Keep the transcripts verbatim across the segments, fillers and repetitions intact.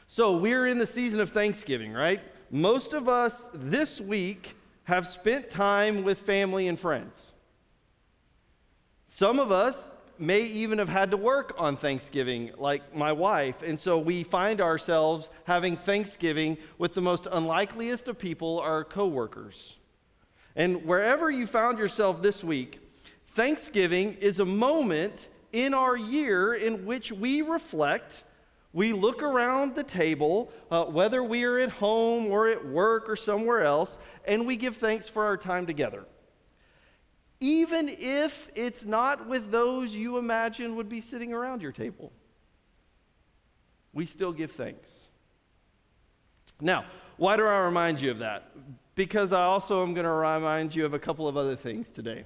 So we're in the season of Thanksgiving, right? Most of us this week have spent time with family and friends. Some of us may even have had to work on Thanksgiving, like my wife, and so we find ourselves having Thanksgiving with the most unlikeliest of people, our coworkers. And wherever you found yourself this week, Thanksgiving is a moment in our year in which we reflect. We look around the table, uh, whether we are at home or at work or somewhere else, and we give thanks for our time together. Even if it's not with those you imagine would be sitting around your table, we still give thanks. Now, why do I remind you of that? Because I also am going to remind you of a couple of other things today.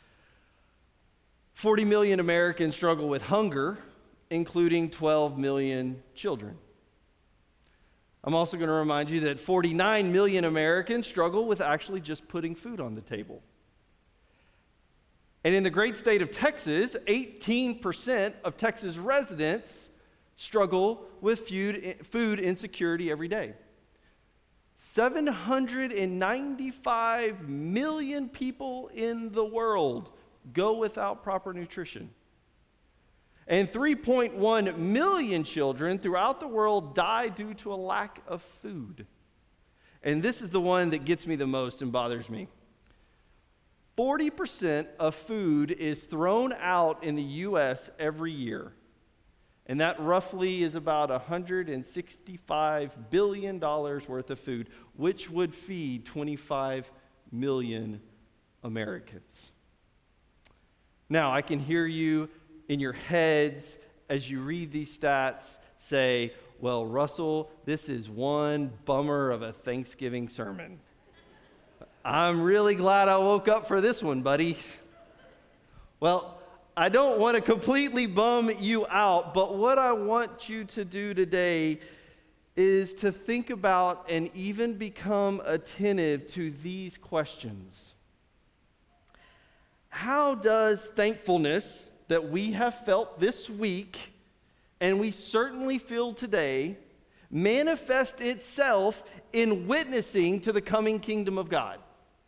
forty million Americans struggle with hunger, including twelve million children. I'm also going to remind you that forty-nine million Americans struggle with actually just putting food on the table. And in the great state of Texas, eighteen percent of Texas residents struggle with food, food insecurity every day. seven hundred ninety-five million people in the world go without proper nutrition. And three point one million children throughout the world die due to a lack of food. And this is the one that gets me the most and bothers me. forty percent of food is thrown out in the U S every year. And that roughly is about one hundred sixty-five billion dollars worth of food, which would feed twenty-five million Americans. Now, I can hear you in your heads as you read these stats say, well, Russell, this is one bummer of a Thanksgiving sermon. I'm really glad I woke up for this one, buddy. Well, I don't want to completely bum you out, but what I want you to do today is to think about and even become attentive to these questions. How does thankfulness that we have felt this week, and we certainly feel today, manifest itself in witnessing to the coming kingdom of God?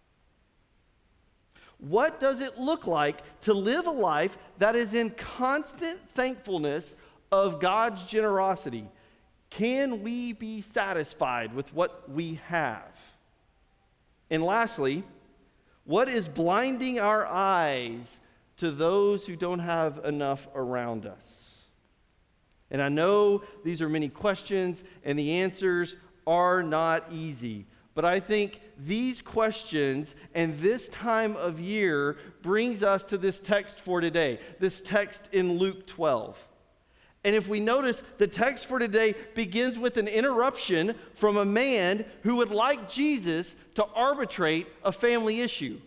What does it look like to live a life that is in constant thankfulness of God's generosity? Can we be satisfied with what we have? And lastly, what is blinding our eyes to those who don't have enough around us? And I know these are many questions, and the answers are not easy. But I think these questions and this time of year brings us to this text for today, this text in Luke twelve. And if we notice, the text for today begins with an interruption from a man who would like Jesus to arbitrate a family issue.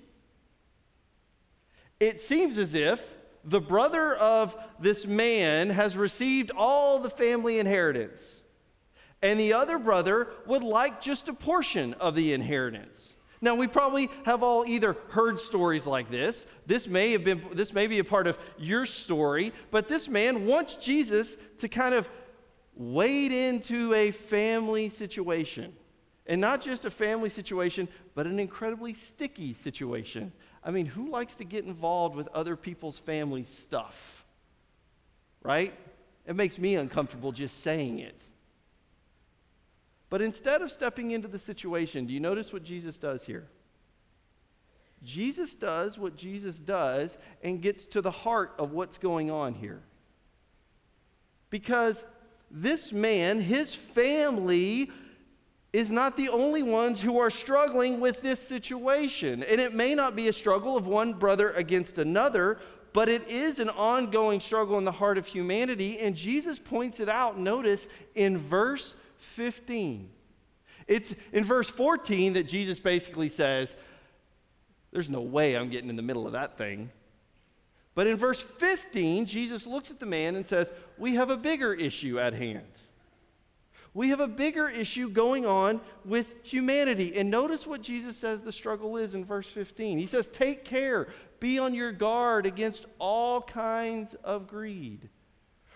It seems as if the brother of this man has received all the family inheritance, and the other brother would like just a portion of the inheritance. Now, we probably have all either heard stories like this. This may have been, this may be a part of your story, but this man wants Jesus to kind of wade into a family situation. And not just a family situation, but an incredibly sticky situation. I mean, who likes to get involved with other people's family stuff? Right? It makes me uncomfortable just saying it. But instead of stepping into the situation, do you notice what Jesus does here? Jesus does what Jesus does and gets to the heart of what's going on here. Because this man, his family, is not the only ones who are struggling with this situation. And it may not be a struggle of one brother against another, but it is an ongoing struggle in the heart of humanity. And Jesus points it out, notice, in verse fifteen. It's in verse fourteen that Jesus basically says, there's no way I'm getting in the middle of that thing. But in verse fifteen, Jesus looks at the man and says, we have a bigger issue at hand. We have a bigger issue going on with humanity. And notice what Jesus says the struggle is in verse fifteen. He says, take care, be on your guard against all kinds of greed.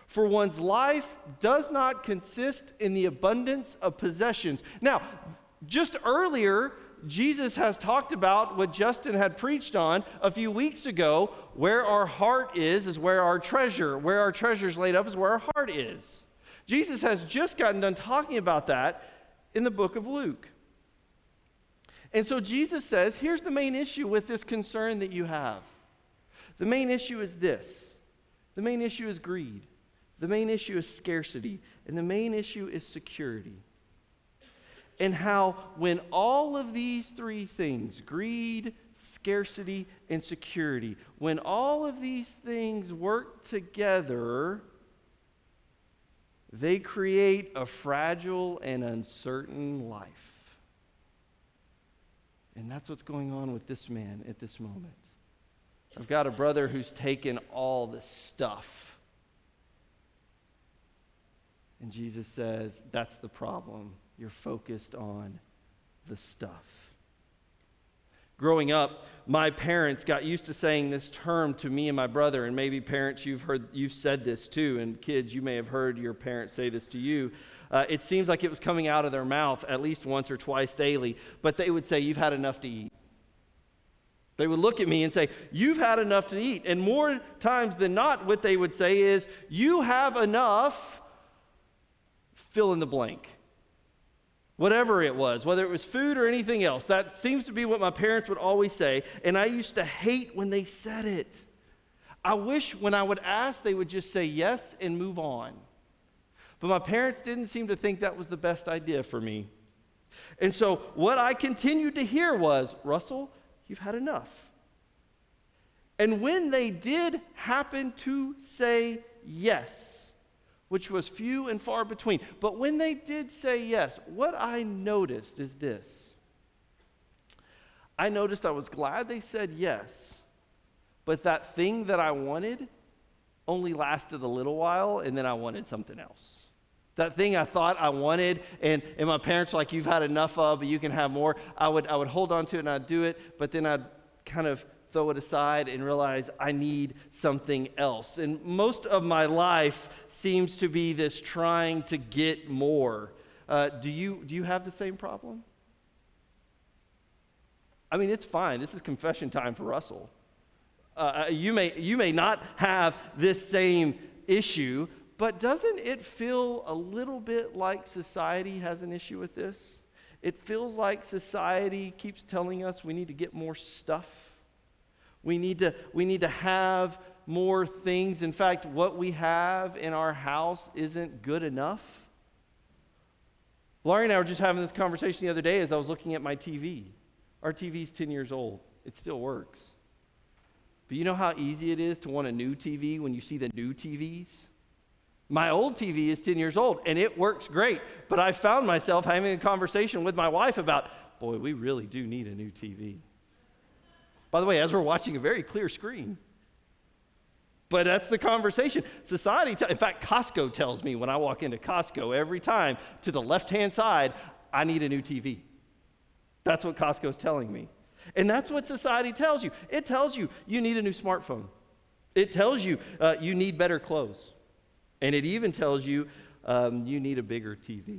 For one's life does not consist in the abundance of possessions. Now, just earlier, Jesus has talked about what Justin had preached on a few weeks ago. Where our heart is, is where our treasure, where our treasure is laid up is where our heart is. Jesus has just gotten done talking about that in the book of Luke. And so Jesus says, here's the main issue with this concern that you have. The main issue is this. The main issue is greed. The main issue is scarcity. And the main issue is security. And how when all of these three things, greed, scarcity, and security, when all of these things work together, they create a fragile and uncertain life. And that's what's going on with this man at this moment. I've got a brother who's taken all the stuff. And Jesus says, that's the problem. You're focused on the stuff. Growing up, my parents got used to saying this term to me and my brother, and maybe parents, you've heard, you've said this too, and kids, you may have heard your parents say this to you. Uh, it seems like it was coming out of their mouth at least once or twice daily, but they would say, you've had enough to eat. They would look at me and say, you've had enough to eat. And more times than not, what they would say is, you have enough, fill in the blank. Whatever it was, whether it was food or anything else, that seems to be what my parents would always say, and I used to hate when they said it. I wish when I would ask, they would just say yes and move on. But my parents didn't seem to think that was the best idea for me. And so what I continued to hear was, Russell, you've had enough. And when they did happen to say yes, which was few and far between, but when they did say yes, what I noticed is this. I noticed I was glad they said yes, but that thing that I wanted only lasted a little while, and then I wanted something else. That thing I thought I wanted, and, and my parents were like, you've had enough of, but you can have more. I would, I would hold on to it and I'd do it, but then I'd kind of throw it aside and realize I need something else. And most of my life seems to be this trying to get more. Uh, do you, do you have the same problem? I mean, it's fine. This is confession time for Russell. Uh, you may, you may not have this same issue, but doesn't it feel a little bit like society has an issue with this? It feels like society keeps telling us we need to get more stuff. We need to, we need to have more things. In fact, what we have in our house isn't good enough. Laurie and I were just having this conversation the other day as I was looking at my T V. Our T V's ten years old. It still works. But you know how easy it is to want a new T V when you see the new T Vs? My old T V is ten years old, and it works great. But I found myself having a conversation with my wife about, boy, we really do need a new T V. By the way, as we're watching a very clear screen. But that's the conversation. Society, t- in fact, Costco tells me when I walk into Costco every time, to the left-hand side, I need a new T V. That's what Costco's telling me. And that's what society tells you. It tells you you need a new smartphone. It tells you uh, you need better clothes. And it even tells you um, you need a bigger T V.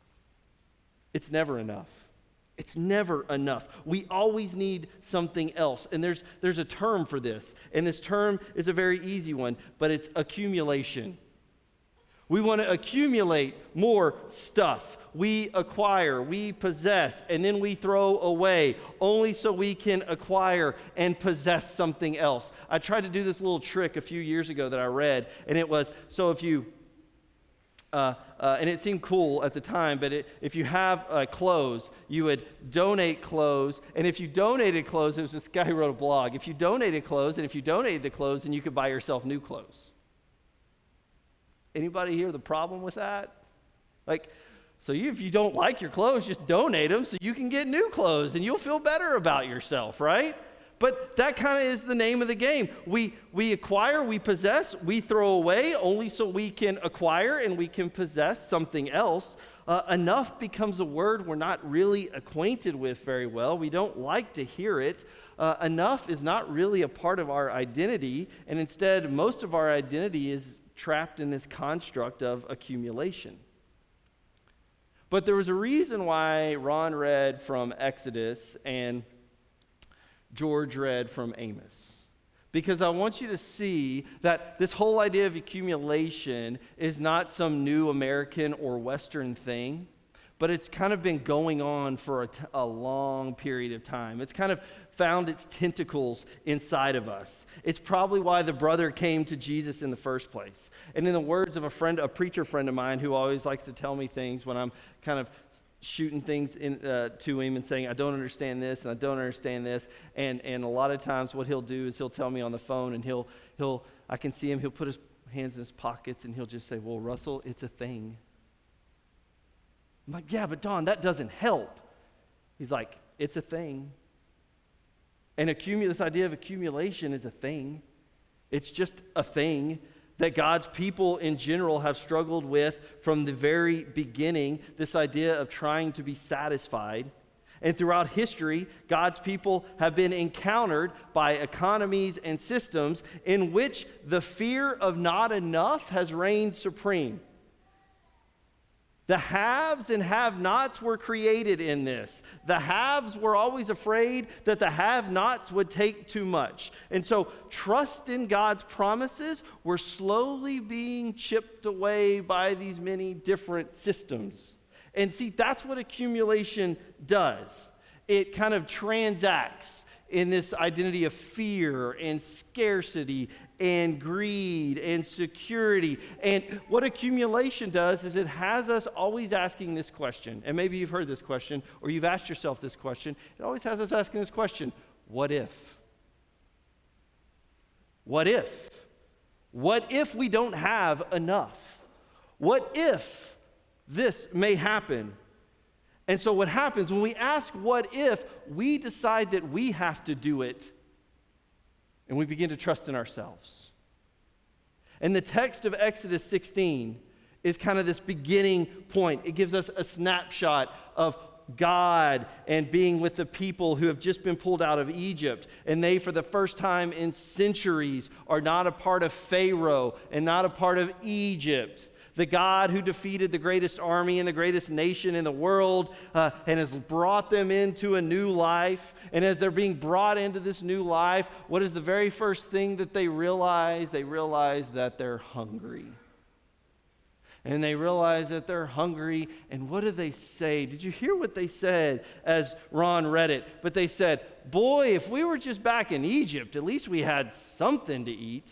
It's never enough. It's never enough. We always need something else. And there's, there's a term for this. And this term is a very easy one, but it's accumulation. We want to accumulate more stuff. We acquire, we possess, and then we throw away, only so we can acquire and possess something else. I tried to do this little trick a few years ago that I read, and it was, so if you, uh, uh, and it seemed cool at the time, but it, if you have uh, clothes, you would donate clothes, and if you donated clothes, there was this guy who wrote a blog, if you donated clothes, and if you donated the clothes, then you could buy yourself new clothes. Anybody hear the problem with that? Like, so you, if you don't like your clothes, just donate them so you can get new clothes and you'll feel better about yourself, right? But that kind of is the name of the game. We, we acquire, we possess, we throw away only so we can acquire and we can possess something else. Uh, enough becomes a word we're not really acquainted with very well. We don't like to hear it. Uh, enough is not really a part of our identity, and instead most of our identity is trapped in this construct of accumulation. But there was a reason why Ron read from Exodus and George read from Amos. Because I want you to see that this whole idea of accumulation is not some new American or Western thing, but it's kind of been going on for a, t- a long period of time. It's kind of found its tentacles inside of us. It's probably why the brother came to Jesus in the first place. And in the words of a friend, a preacher friend of mine who always likes to tell me things when I'm kind of shooting things in, uh, to him and saying, I don't understand this and I don't understand this. And and a lot of times what he'll do is he'll tell me on the phone and he'll, he'll I can see him, he'll put his hands in his pockets and he'll just say, well, Russell, it's a thing. I'm like, yeah, but Don, that doesn't help. He's like, it's a thing. And accumu- this idea of accumulation is a thing. It's just a thing that God's people in general have struggled with from the very beginning, this idea of trying to be satisfied. And throughout history, God's people have been encountered by economies and systems in which the fear of not enough has reigned supreme. The haves and have-nots were created in this. The haves were always afraid that the have-nots would take too much. And so trust in God's promises were slowly being chipped away by these many different systems. And see, that's what accumulation does. It kind of transacts in this identity of fear and scarcity and greed and security. And what accumulation does is it has us always asking this question. And maybe you've heard this question or you've asked yourself this question. It always has us asking this question, what if? What if? What if we don't have enough? What if this may happen? And so what happens when we ask what if, we decide that we have to do it, and we begin to trust in ourselves. And the text of Exodus sixteen is kind of this beginning point. It gives us a snapshot of God and being with the people who have just been pulled out of Egypt. And they, for the first time in centuries, are not a part of Pharaoh and not a part of Egypt. The God who defeated the greatest army and the greatest nation in the world uh, and has brought them into a new life. And as they're being brought into this new life, what is the very first thing that they realize? They realize that they're hungry. And they realize that they're hungry. And what do they say? Did you hear what they said as Ron read it? But they said, boy, if we were just back in Egypt, at least we had something to eat.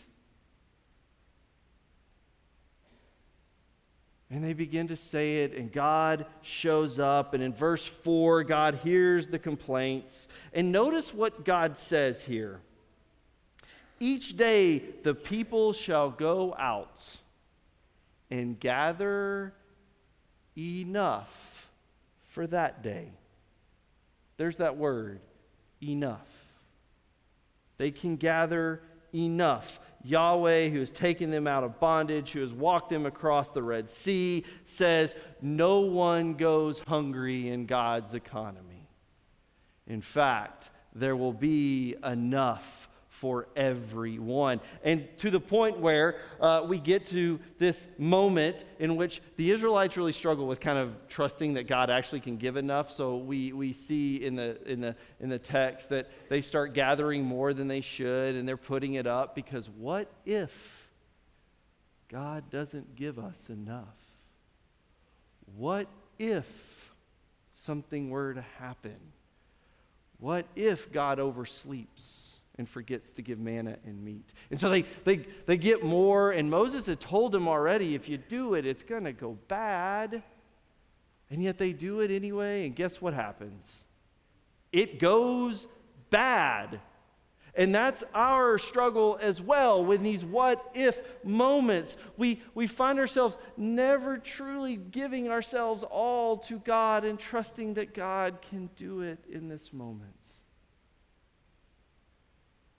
And they begin to say it, and God shows up. And in verse four, God hears the complaints. And notice what God says here. Each day the people shall go out and gather enough for that day. There's that word, enough. They can gather enough. Yahweh, who has taken them out of bondage, who has walked them across the Red Sea, says no one goes hungry in God's economy. In fact, there will be enough for everyone. And to the point where uh, we get to this moment in which the Israelites really struggle with kind of trusting that God actually can give enough. So we we see in the in the in the text that they start gathering more than they should, and they're putting it up because what if God doesn't give us enough? What if something were to happen? What if God oversleeps and forgets to give manna and meat? And so they, they, they get more, and Moses had told them already, if you do it, it's going to go bad. And yet they do it anyway, and guess what happens? It goes bad. And that's our struggle as well with these what-if moments. We, we find ourselves never truly giving ourselves all to God and trusting that God can do it in this moment.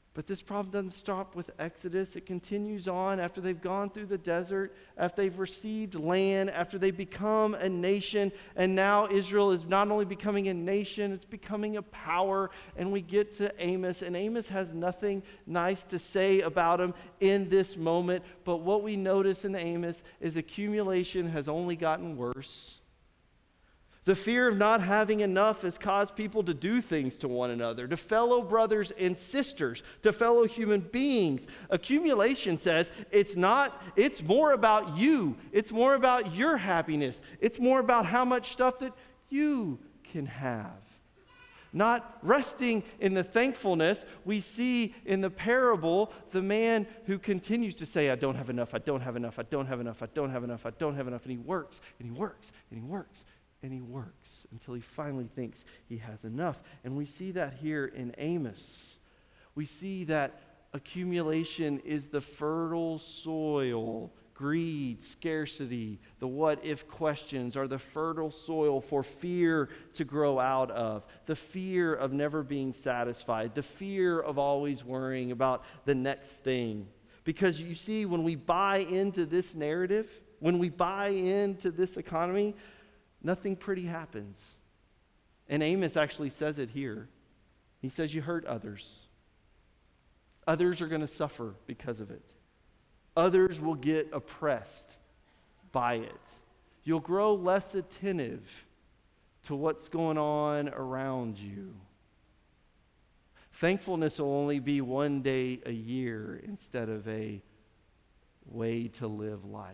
But this problem doesn't stop with Exodus. It continues on after they've gone through the desert, after they've received land, after they become a nation. And now Israel is not only becoming a nation, it's becoming a power. And we get to Amos, and Amos has nothing nice to say about him in this moment. But what we notice in Amos is accumulation has only gotten worse. The fear of not having enough has caused people to do things to one another, to fellow brothers and sisters, to fellow human beings. Accumulation says it's not, it's more about you. It's more about your happiness. It's more about how much stuff that you can have. Not resting in the thankfulness we see in the parable, the man who continues to say, I don't have enough, I don't have enough, I don't have enough, I don't have enough, I don't have enough, and he works, and he works, and he works. And he works until he finally thinks he has enough. And we see that here in Amos. We see that accumulation is the fertile soil. Greed, scarcity, the what-if questions are the fertile soil for fear to grow out of. The fear of never being satisfied. The fear of always worrying about the next thing. Because you see, when we buy into this narrative, when we buy into this economy, nothing pretty happens. And Amos actually says it here. He says you hurt others. Others are going to suffer because of it. Others will get oppressed by it. You'll grow less attentive to what's going on around you. Thankfulness will only be one day a year instead of a way to live life.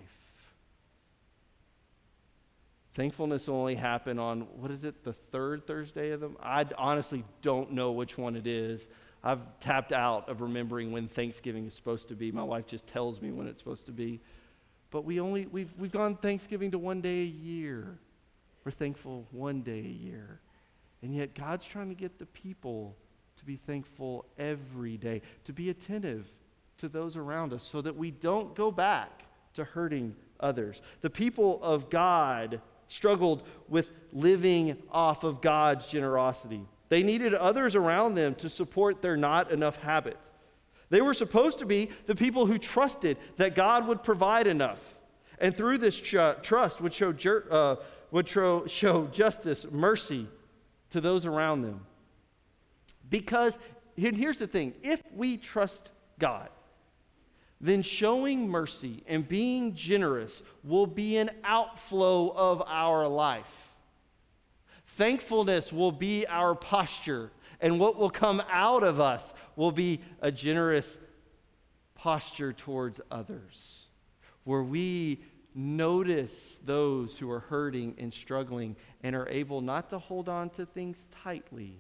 Thankfulness will only happen on, what is it, the third Thursday of them? I honestly don't know which one it is. I've tapped out of remembering when Thanksgiving is supposed to be. My wife just tells me when it's supposed to be. But we only, we've, we've gone Thanksgiving to one day a year. We're thankful one day a year. And yet God's trying to get the people to be thankful every day, to be attentive to those around us so that we don't go back to hurting others. The people of God struggled with living off of God's generosity. They needed others around them to support their not enough habits. They were supposed to be the people who trusted that God would provide enough. And through this tr- trust would show, jer- uh, would tro- show justice, mercy to those around them. Because, and here's the thing, if we trust God, then showing mercy and being generous will be an outflow of our life. Thankfulness will be our posture, and what will come out of us will be a generous posture towards others, where we notice those who are hurting and struggling and are able not to hold on to things tightly,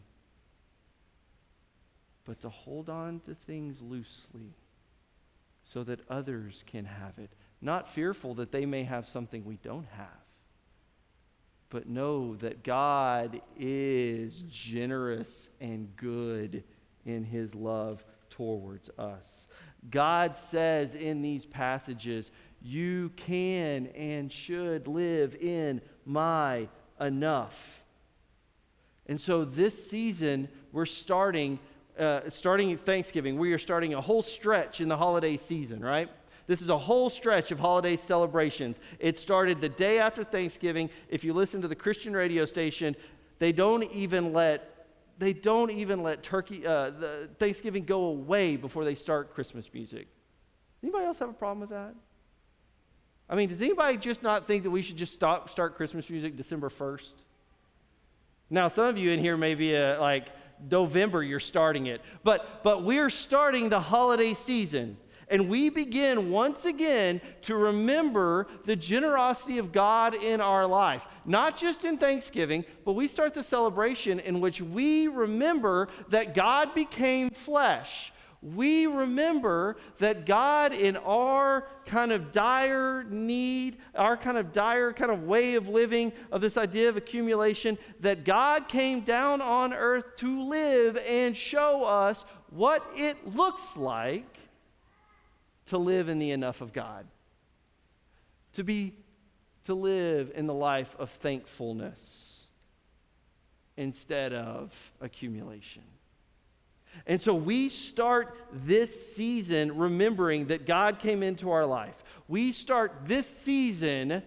but to hold on to things loosely, so that others can have it. Not fearful that they may have something we don't have, but know that God is generous and good in his love towards us. God says in these passages, you can and should live in my enough. And so this season, we're starting Uh, starting Thanksgiving, we are starting a whole stretch in the holiday season, right? This is a whole stretch of holiday celebrations. It started the day after Thanksgiving. If you listen to the Christian radio station, they don't even let they don't even let turkey uh, the Thanksgiving go away before they start Christmas music. Anybody else have a problem with that? I mean, does anybody just not think that we should just stop start Christmas music December first? Now, some of you in here may be uh, like. November you're starting it. But but we're starting the holiday season. And we begin once again to remember the generosity of God in our life. Not just in Thanksgiving, but we start the celebration in which we remember that God became flesh. We remember that God, in our kind of dire need, our kind of dire kind of way of living, of this idea of accumulation, that God came down on earth to live and show us what it looks like to live in the enough of God. To be, to live in the life of thankfulness instead of accumulation. And so we start this season remembering that God came into our life. We start this season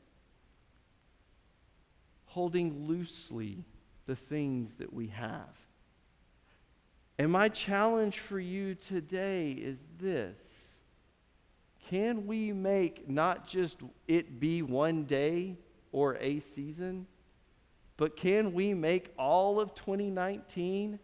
holding loosely the things that we have. And my challenge for you today is this. Can we make not just it be one day or a season, but can we make all of twenty nineteen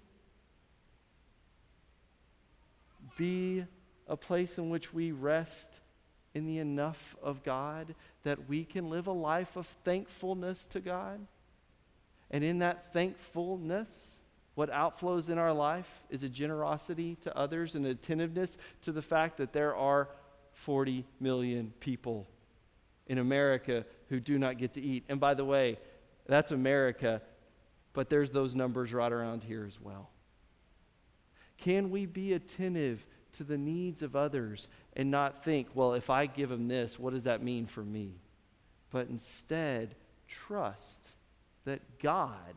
be a place in which we rest in the enough of God that we can live a life of thankfulness to God? And in that thankfulness, what outflows in our life is a generosity to others and attentiveness to the fact that there are forty million people in America who do not get to eat. And by the way, that's America, but there's those numbers right around here as well. Can we be attentive to the needs of others and not think, well, if I give them this, what does that mean for me? But instead, trust that God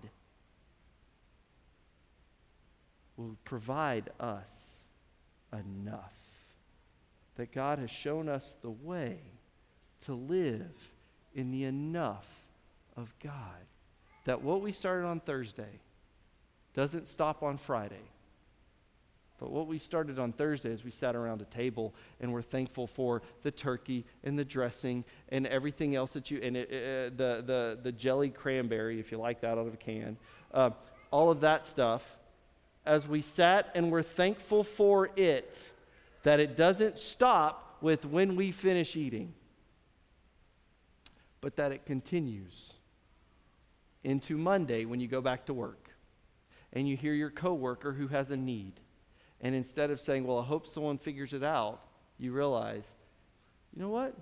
will provide us enough. That God has shown us the way to live in the enough of God. That what we started on Thursday doesn't stop on Friday. But what we started on Thursday is we sat around a table and we're thankful for the turkey and the dressing and everything else that you, and it, uh, the, the, the jelly cranberry, if you like that out of a can, uh, all of that stuff. As we sat and we're thankful for it, that it doesn't stop with when we finish eating, but that it continues into Monday when you go back to work and you hear your coworker who has a need. And instead of saying, well, I hope someone figures it out, you realize, you know what?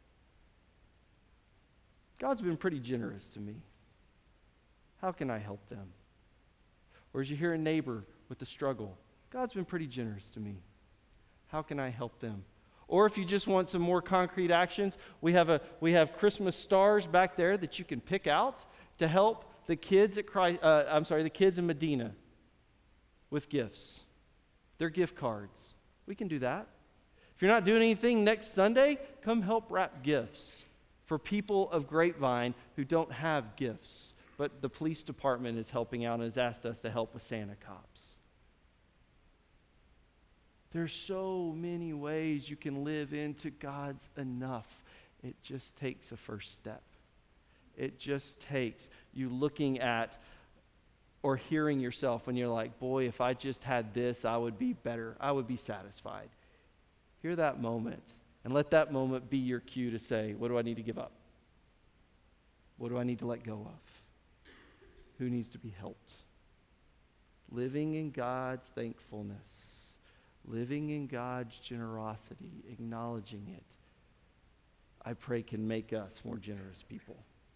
God's been pretty generous to me. How can I help them? Or as you hear a neighbor with a struggle, God's been pretty generous to me. How can I help them? Or if you just want some more concrete actions, we have a we have Christmas stars back there that you can pick out to help the kids at Christ, uh, I'm sorry, the kids in Medina with gifts. They're gift cards. We can do that. If you're not doing anything next Sunday, come help wrap gifts for people of Grapevine who don't have gifts. But the police department is helping out and has asked us to help with Santa cops. There's so many ways you can live into God's enough. It just takes a first step. It just takes you looking at or hearing yourself when you're like, boy, if I just had this, I would be better. I would be satisfied. Hear that moment and let that moment be your cue to say, what do I need to give up? What do I need to let go of? Who needs to be helped? Living in God's thankfulness, living in God's generosity, acknowledging it, I pray can make us more generous people.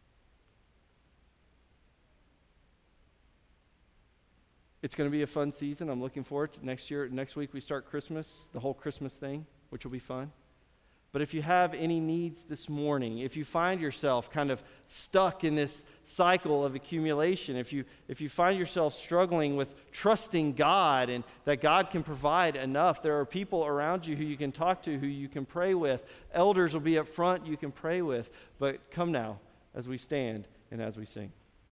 It's going to be a fun season. I'm looking forward to next year. Next week we start Christmas, the whole Christmas thing, which will be fun. But if you have any needs this morning, if you find yourself kind of stuck in this cycle of accumulation, if you if you find yourself struggling with trusting God and that God can provide enough, there are people around you who you can talk to, who you can pray with. Elders will be up front you can pray with. But come now as we stand and as we sing.